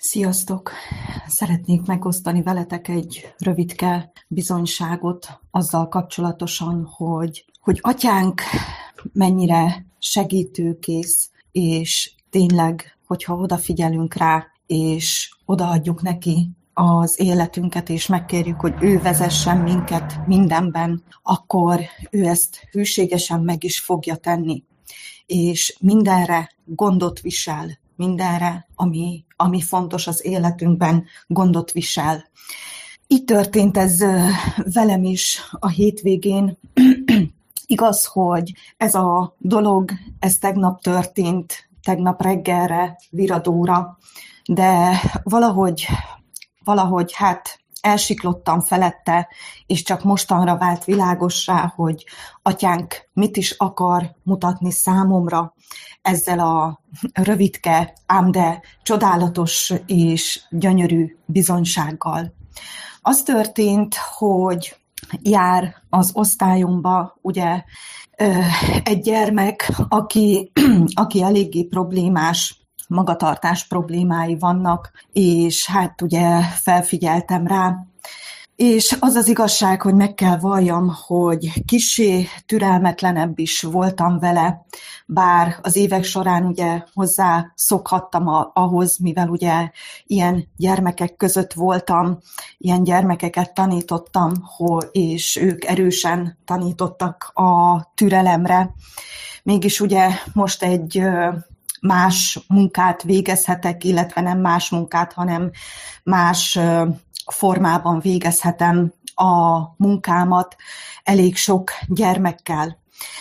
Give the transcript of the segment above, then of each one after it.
Sziasztok! Szeretnék megosztani veletek egy rövidke bizonyságot azzal kapcsolatosan, hogy atyánk mennyire segítőkész, és tényleg, hogyha odafigyelünk rá, és odaadjuk neki az életünket, és megkérjük, hogy ő vezessen minket mindenben, akkor ő ezt hűségesen meg is fogja tenni. És mindenre gondot visel, mindenre, ami fontos az életünkben, gondot visel. Így történt ez velem is a hétvégén. Igaz, hogy ez a dolog, ez tegnap történt, tegnap reggelre, viradóra, de valahogy elsiklottam felette, és csak mostanra vált világossá, hogy atyánk mit is akar mutatni számomra ezzel a rövidke, ám de csodálatos és gyönyörű bizonysággal. Az történt, hogy jár az osztályomba ugye egy gyermek, aki eléggé problémás, magatartás problémái vannak, és hát ugye felfigyeltem rá. És az az igazság, hogy meg kell valljam, hogy kissé türelmetlenebb is voltam vele, bár az évek során ugye hozzá szokhattam ahhoz, mivel ugye ilyen gyermekek között voltam, ilyen gyermekeket tanítottam, és ők erősen tanítottak a türelemre. Mégis ugye most egy más munkát végezhetek, illetve nem más munkát, hanem más formában végezhetem a munkámat elég sok gyermekkel.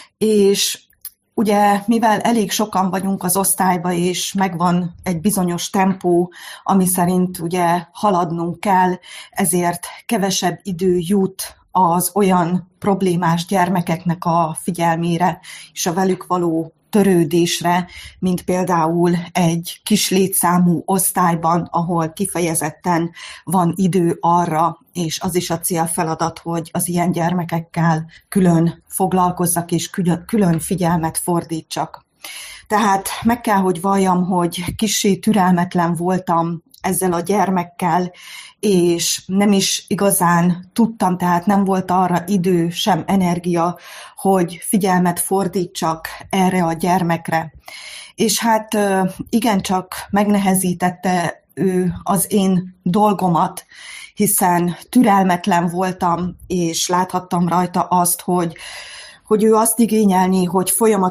És ugye, mivel elég sokan vagyunk az osztályban, és megvan egy bizonyos tempó, ami szerint ugye haladnunk kell, ezért kevesebb idő jut az olyan problémás gyermekeknek a figyelmére és a velük való törődésre, mint például egy kis létszámú osztályban, ahol kifejezetten van idő arra, és az is a célfeladat, hogy az ilyen gyermekekkel külön foglalkozzak, és külön figyelmet fordítsak. Tehát meg kell, hogy valljam, hogy kissé türelmetlen voltam ezzel a gyermekkel, és nem is igazán tudtam, tehát nem volt arra idő, sem energia, hogy figyelmet fordítsak erre a gyermekre. És hát igencsak megnehezítette ő az én dolgomat, hiszen türelmetlen voltam, és láthattam rajta azt, hogy ő azt igényelni, hogy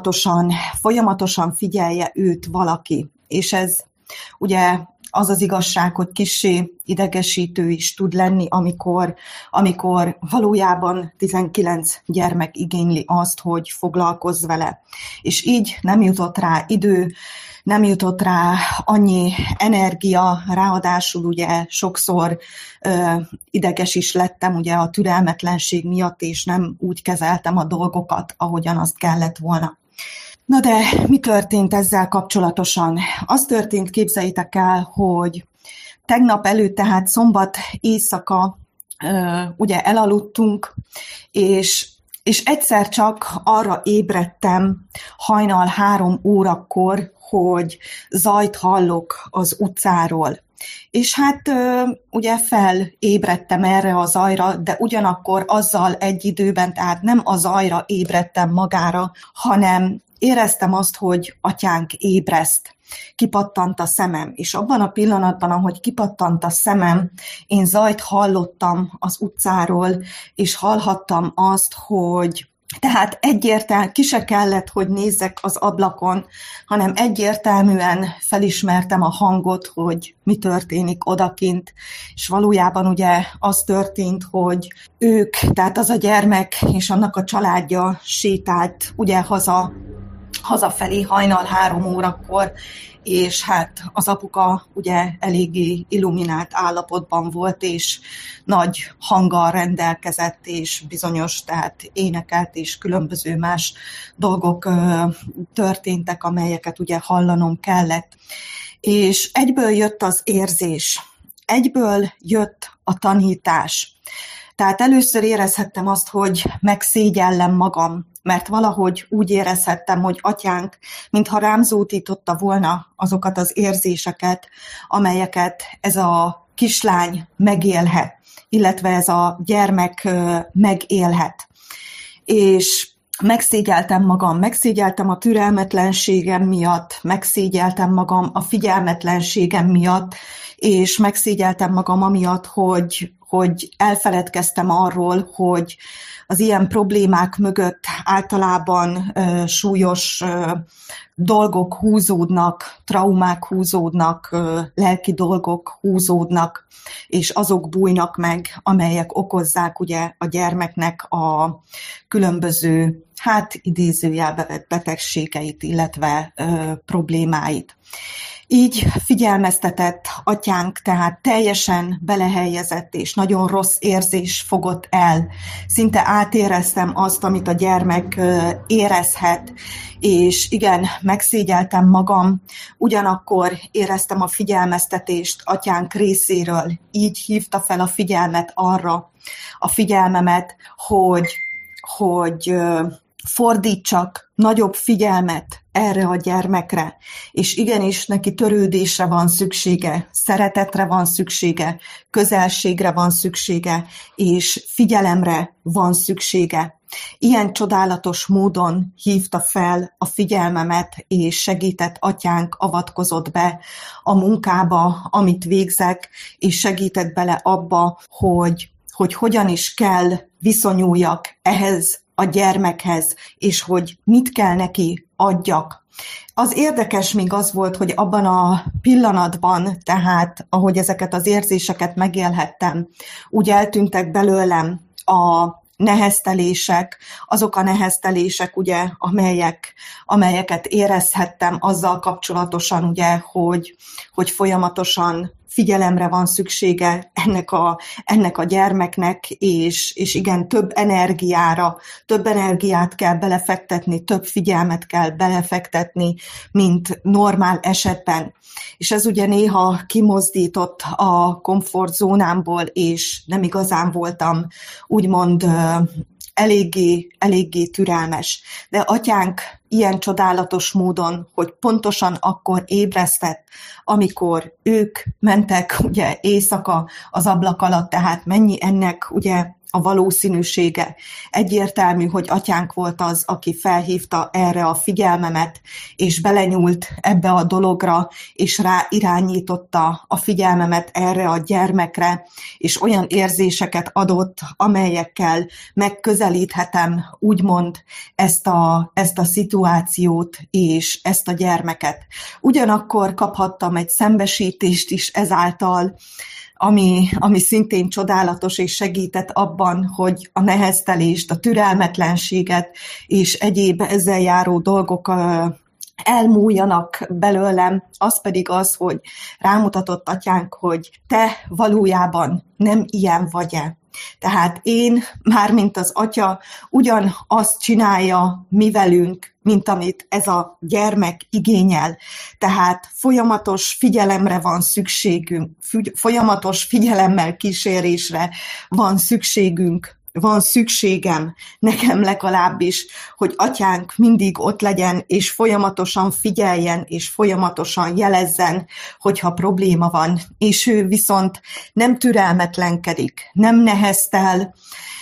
folyamatosan figyelje őt valaki. És ez ugye az az igazság, hogy kissé idegesítő is tud lenni, amikor valójában 19 gyermek igényli azt, hogy foglalkozz vele. És így nem jutott rá idő, nem jutott rá annyi energia, ráadásul ugye sokszor ideges is lettem ugye a türelmetlenség miatt, és nem úgy kezeltem a dolgokat, ahogyan azt kellett volna. Na de mi történt ezzel kapcsolatosan? Az történt, képzeljétek el, hogy tegnap előtt, tehát szombat éjszaka ugye elaludtunk, és egyszer csak arra ébredtem hajnal 3 órakor, hogy zajt hallok az utcáról. És hát ugye felébredtem erre a zajra, de ugyanakkor azzal egy időben, tehát nem a zajra ébredtem magára, hanem éreztem azt, hogy atyánk ébreszt. Kipattant a szemem, és abban a pillanatban, ahogy kipattant a szemem, én zajt hallottam az utcáról, és hallhattam azt, hogy tehát egyértelműen ki se kellett, hogy nézzek az ablakon, hanem egyértelműen felismertem a hangot, hogy mi történik odakint, és valójában ugye az történt, hogy ők, tehát az a gyermek és annak a családja sétált ugye hazafelé hajnal 3 órakor, és hát az apuka ugye eléggé illuminált állapotban volt, és nagy hanggal rendelkezett, és bizonyos, tehát énekelt, és különböző más dolgok történtek, amelyeket ugye hallanom kellett. És egyből jött az érzés, egyből jött a tanítás. Tehát először érezhettem azt, hogy megszégyellem magam, mert valahogy úgy érezhettem, hogy atyánk, mintha rám zúdította volna azokat az érzéseket, amelyeket ez a kislány megélhet, illetve ez a gyermek megélhet. És megszégyeltem magam, megszégyeltem a türelmetlenségem miatt, megszégyeltem magam a figyelmetlenségem miatt, és megszégyeltem magam amiatt, hogy elfeledkeztem arról, hogy az ilyen problémák mögött általában súlyos dolgok húzódnak, traumák húzódnak, lelki dolgok húzódnak, és azok bújnak meg, amelyek okozzák ugye a gyermeknek a különböző, idézőjelbe vett betegségeit, illetve problémáit. Így figyelmeztetett atyánk, tehát teljesen belehelyezett, és nagyon rossz érzés fogott el. Szinte átéreztem azt, amit a gyermek érezhet, és igen, megszégyeltem magam, ugyanakkor éreztem a figyelmeztetést atyánk részéről. Így hívta fel a figyelmet arra, a figyelmemet, hogy fordítsak nagyobb figyelmet erre a gyermekre, és igenis neki törődésre van szüksége, szeretetre van szüksége, közelségre van szüksége, és figyelemre van szüksége. Ilyen csodálatos módon hívta fel a figyelmemet, és segített atyánk, avatkozott be a munkába, amit végzek, és segített bele abba, hogy hogyan is kell viszonyuljak ehhez a gyermekhez, és hogy mit kell neki adjak. Az érdekes még az volt, hogy abban a pillanatban, tehát ahogy ezeket az érzéseket megélhettem, úgy eltűntek belőlem a neheztelések, azok a neheztelések, ugye, amelyeket érezhettem azzal kapcsolatosan, ugye, hogy folyamatosan figyelemre van szüksége ennek a gyermeknek, és igen, több energiát kell belefektetni, több figyelmet kell belefektetni, mint normál esetben. És ez ugye néha kimozdított a komfortzónámból, és nem igazán voltam úgymond eléggé türelmes. De atyánk ilyen csodálatos módon, hogy pontosan akkor ébresztett, amikor ők mentek ugye éjszaka az ablak alatt, tehát mennyi ennek ugye a valószínűsége. Egyértelmű, hogy atyánk volt az, aki felhívta erre a figyelmemet, és belenyúlt ebbe a dologra, és rá irányította a figyelmemet erre a gyermekre, és olyan érzéseket adott, amelyekkel megközelíthetem úgymond ezt a szituációt, és ezt a gyermeket. Ugyanakkor kaphattam egy szembesítést is ezáltal, ami szintén csodálatos, és segített abban, hogy a neheztelést, a türelmetlenséget és egyéb ezzel járó dolgok elmúljanak belőlem, az pedig az, hogy rámutatott atyánk, hogy te valójában nem ilyen vagy-e. Tehát én, mármint az atya, ugyanazt csinálja mi velünk, mint amit ez a gyermek igényel. Tehát folyamatos figyelemre van szükségünk, folyamatos figyelemmel kísérésre van szükségem, nekem legalábbis, hogy atyánk mindig ott legyen, és folyamatosan figyeljen, és folyamatosan jelezzen, hogyha probléma van. És ő viszont nem türelmetlenkedik, nem neheztel,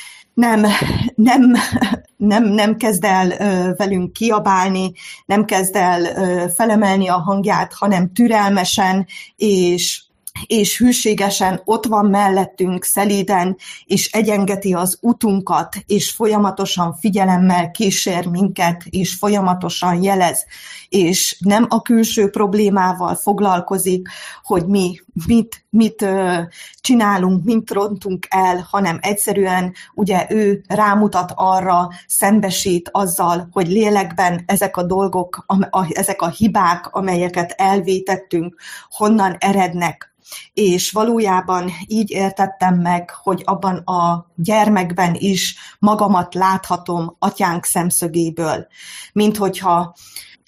nem kezd el velünk kiabálni, nem kezd el felemelni a hangját, hanem türelmesen és hűségesen ott van mellettünk szelíden, és egyengeti az utunkat, és folyamatosan figyelemmel kísér minket, és folyamatosan jelez, és nem a külső problémával foglalkozik, hogy mi mit csinálunk, mit rontunk el, hanem egyszerűen ugye ő rámutat arra, szembesít azzal, hogy lélekben ezek a dolgok, ezek a hibák, amelyeket elvétettünk, honnan erednek. És valójában így értettem meg, hogy abban a gyermekben is magamat láthatom atyánk szemszögéből, mint hogyha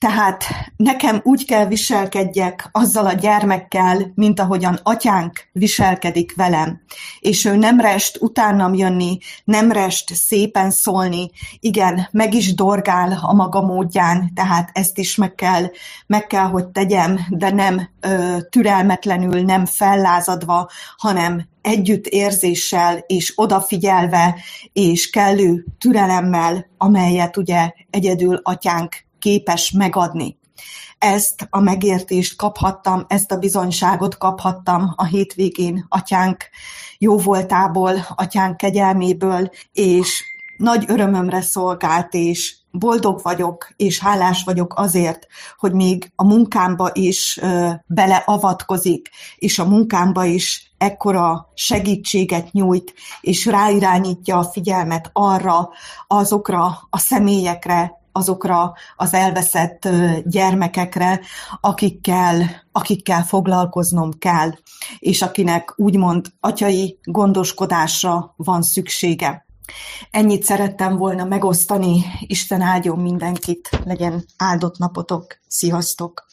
Tehát nekem úgy kell viselkedjek azzal a gyermekkel, mint ahogyan atyánk viselkedik velem. És ő nem rest utánam jönni, nem rest szépen szólni, igen, meg is dorgál a maga módján, tehát ezt is meg kell, hogy tegyem, de nem türelmetlenül, nem fellázadva, hanem együttérzéssel és odafigyelve, és kellő türelemmel, amelyet ugye egyedül atyánk képes megadni. Ezt a megértést kaphattam, ezt a bizonyságot kaphattam a hétvégén atyánk jóvoltából, atyánk kegyelméből, és nagy örömömre szolgált, és boldog vagyok, és hálás vagyok azért, hogy még a munkámba is beleavatkozik, és a munkámba is ekkora segítséget nyújt, és ráirányítja a figyelmet arra, azokra a személyekre, azokra az elveszett gyermekekre, akikkel foglalkoznom kell, és akinek úgymond atyai gondoskodásra van szüksége. Ennyit szerettem volna megosztani, Isten áldjon mindenkit, legyen áldott napotok, sziasztok!